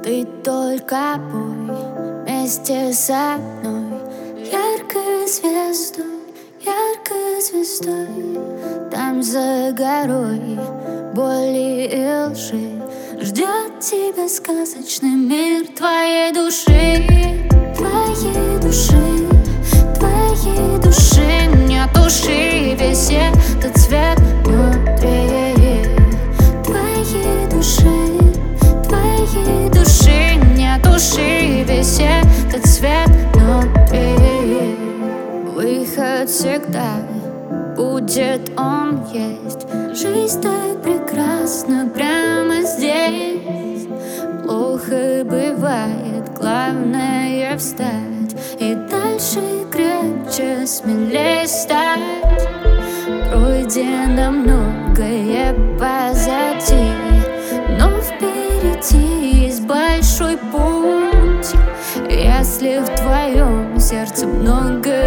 Ты только пой вместе со мной, яркой звездой. Там за горой боли и лжи ждет тебя сказочный мир твоей души. Твоей души, твоей души. Не туши весь этот свет внутри. Твоей души, твоей души. Не туши весь этот свет внутри. Выход всегда будет, он есть. Жизнь так прекрасна прямо здесь. Плохо бывает, главное встать и дальше крепче, смелее стать. Пройдено многое позади, но впереди есть большой путь. Если в твоем сердце много